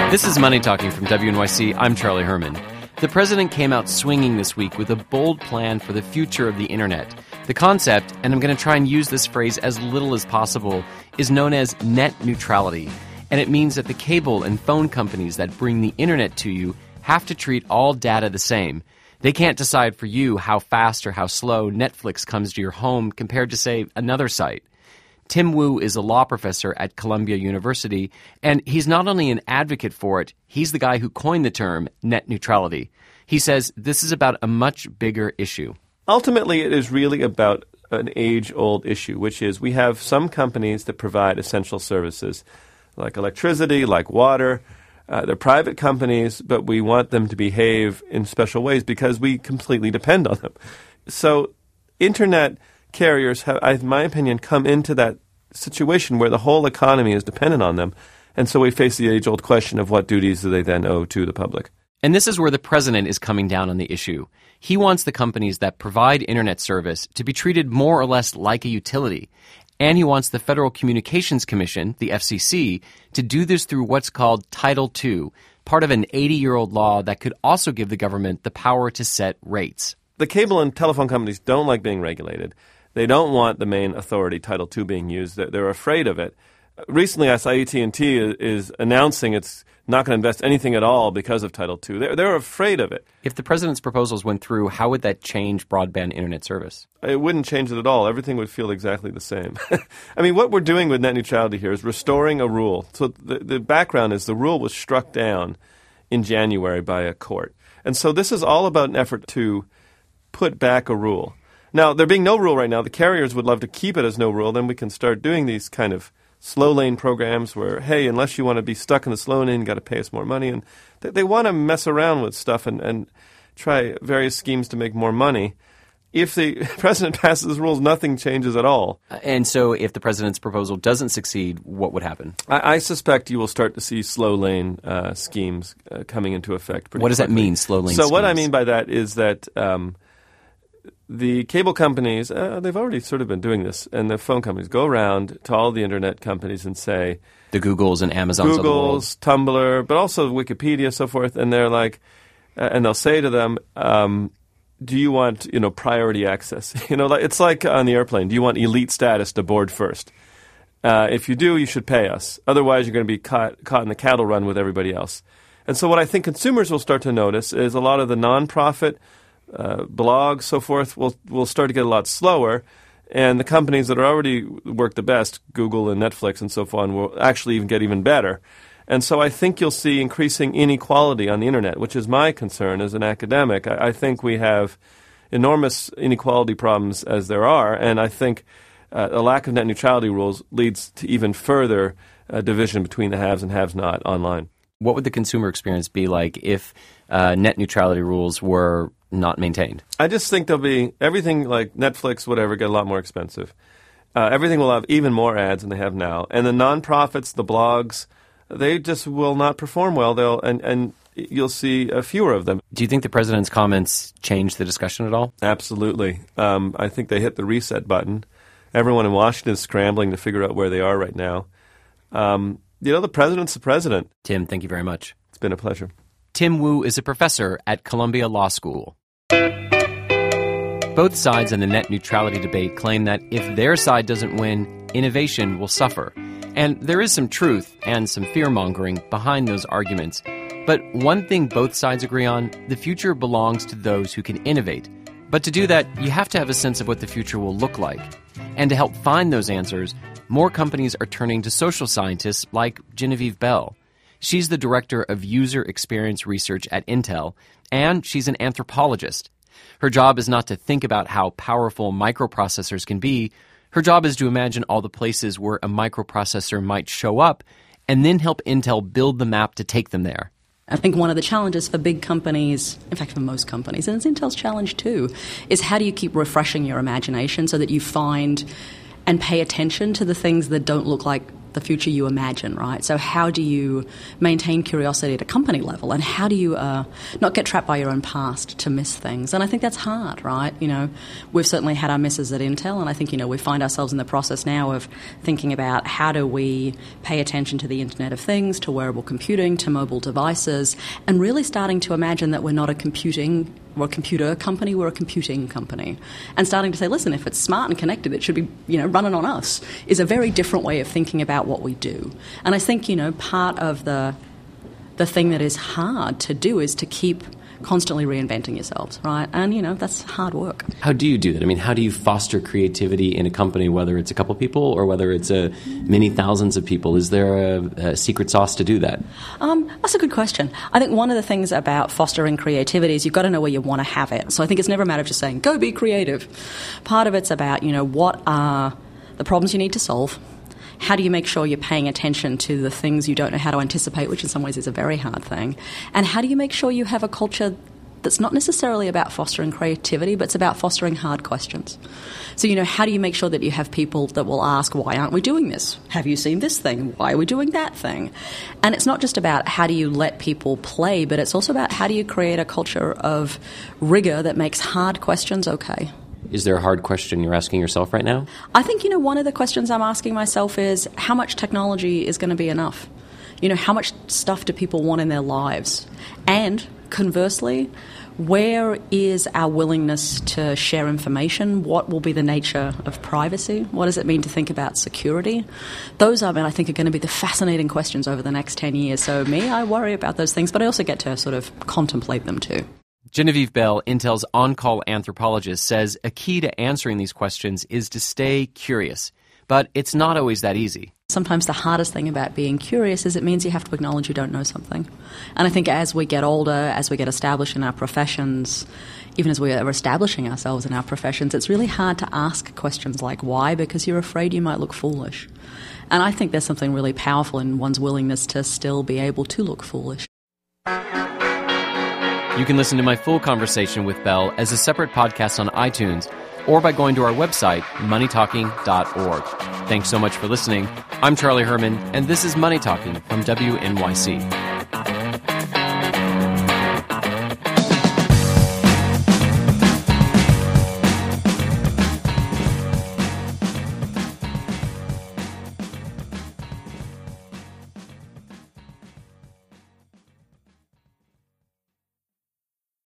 This is Money Talking from WNYC. I'm Charlie Herman. The president came out swinging this week with a bold plan for the future of the internet. The concept, and I'm going to try and use this phrase as little as possible, is known as net neutrality. And it means that the cable and phone companies that bring the internet to you have to treat all data the same. They can't decide for you how fast or how slow Netflix comes to your home compared to, say, another site. Tim Wu is a law professor at Columbia University, and he's not only an advocate for it, he's the guy who coined the term net neutrality. He says this is about a much bigger issue. Ultimately, it is really about an age-old issue, which is we have some companies that provide essential services, like electricity, like water. They're private companies, but we want them to behave in special ways because we completely depend on them. So internet carriers have, in my opinion, come into that situation where the whole economy is dependent on them. And so we face the age-old question of what duties do they then owe to the public. And this is where the president is coming down on the issue. He wants the companies that provide internet service to be treated more or less like a utility. And he wants the Federal Communications Commission, the FCC, to do this through what's called Title II, part of an 80-year-old law that could also give the government the power to set rates. The cable and telephone companies don't like being regulated. They don't want the main authority, Title II, being used. They're afraid of it. Recently, I saw AT&T is announcing it's not going to invest anything at all because of Title II. They're afraid of it. If the president's proposals went through, how would that change broadband internet service? It wouldn't change it at all. Everything would feel exactly the same. I mean, what we're doing with net neutrality here is restoring a rule. So the background is the rule was struck down in January by a court. And so this is all about an effort to put back a rule. Now, there being no rule right now, the carriers would love to keep it as no rule. Then we can start doing these kind of slow lane programs where, hey, unless you want to be stuck in the slow lane, you got to pay us more money. And they want to mess around with stuff and try various schemes to make more money. If the president passes rules, nothing changes at all. And so if the president's proposal doesn't succeed, what would happen? I suspect you will start to see slow lane schemes coming into effect pretty What does quickly. that mean, slow lane schemes? So what I mean by that is that the cable companies, they've already sort of been doing this, and the phone companies go around to all the internet companies and say... The Googles and Amazons of the world. Tumblr, but also Wikipedia, so forth, and they're like... and they'll say to them, do you want, priority access? It's like on the airplane. Do you want elite status to board first? If you do, you should pay us. Otherwise, you're going to be caught in the cattle run with everybody else. And so what I think consumers will start to notice is a lot of the nonprofit blogs, so forth, will start to get a lot slower, and the companies that are already work the best, Google and Netflix and so on, will actually even get even better. And so I think you'll see increasing inequality on the internet, which is my concern as an academic. I think we have enormous inequality problems as there are, and I think a lack of net neutrality rules leads to even further division between the haves and haves not online. What would the consumer experience be like if net neutrality rules were not maintained? I just think there'll be everything like Netflix, whatever, get a lot more expensive. Everything will have even more ads than they have now. And the nonprofits, the blogs, they just will not perform well. And you'll see fewer of them. Do you think the president's comments changed the discussion at all? Absolutely. I think they hit the reset button. Everyone in Washington is scrambling to figure out where they are right now. The president's the president. Tim, thank you very much. It's been a pleasure. Tim Wu is a professor at Columbia Law School. Both sides in the net neutrality debate claim that if their side doesn't win, innovation will suffer. And there is some truth and some fear-mongering behind those arguments. But one thing both sides agree on, the future belongs to those who can innovate. But to do that, you have to have a sense of what the future will look like. And to help find those answers, more companies are turning to social scientists like Genevieve Bell. She's the director of user experience research at Intel, and she's an anthropologist. Her job is not to think about how powerful microprocessors can be. Her job is to imagine all the places where a microprocessor might show up and then help Intel build the map to take them there. I think one of the challenges for big companies, in fact for most companies, and it's Intel's challenge too, is how do you keep refreshing your imagination so that you find and pay attention to the things that don't look like the future you imagine, right? So how do you maintain curiosity at a company level, and how do you not get trapped by your own past to miss things? And I think that's hard, right? We've certainly had our misses at Intel, and I think, we find ourselves in the process now of thinking about how do we pay attention to the Internet of Things, to wearable computing, to mobile devices, and really starting to imagine that we're not a computer company, we're a computing company. And starting to say, listen, if it's smart and connected, it should be, running on us, is a very different way of thinking about what we do. And I think, part of the thing that is hard to do is to keep constantly reinventing yourselves, right? And, that's hard work. How do you do that? I mean, how do you foster creativity in a company, whether it's a couple people or whether it's many thousands of people? Is there a secret sauce to do that? That's a good question. I think one of the things about fostering creativity is you've got to know where you want to have it. So I think it's never a matter of just saying, go be creative. Part of it's about, what are the problems you need to solve? How do you make sure you're paying attention to the things you don't know how to anticipate, which in some ways is a very hard thing? And how do you make sure you have a culture that's not necessarily about fostering creativity, but it's about fostering hard questions? So, how do you make sure that you have people that will ask, why aren't we doing this? Have you seen this thing? Why are we doing that thing? And it's not just about how do you let people play, but it's also about how do you create a culture of rigor that makes hard questions okay. Is there a hard question you're asking yourself right now? I think, one of the questions I'm asking myself is how much technology is going to be enough? How much stuff do people want in their lives? And conversely, where is our willingness to share information? What will be the nature of privacy? What does it mean to think about security? Those I think, are going to be the fascinating questions over the next 10 years. So I worry about those things, but I also get to sort of contemplate them too. Genevieve Bell, Intel's on-call anthropologist, says a key to answering these questions is to stay curious. But it's not always that easy. Sometimes the hardest thing about being curious is it means you have to acknowledge you don't know something. And I think as we get older, as we get established in our professions, even as we are establishing ourselves in our professions, it's really hard to ask questions like why, because you're afraid you might look foolish. And I think there's something really powerful in one's willingness to still be able to look foolish. You can listen to my full conversation with Bell as a separate podcast on iTunes or by going to our website, moneytalking.org. Thanks so much for listening. I'm Charlie Herman, and this is Money Talking from WNYC.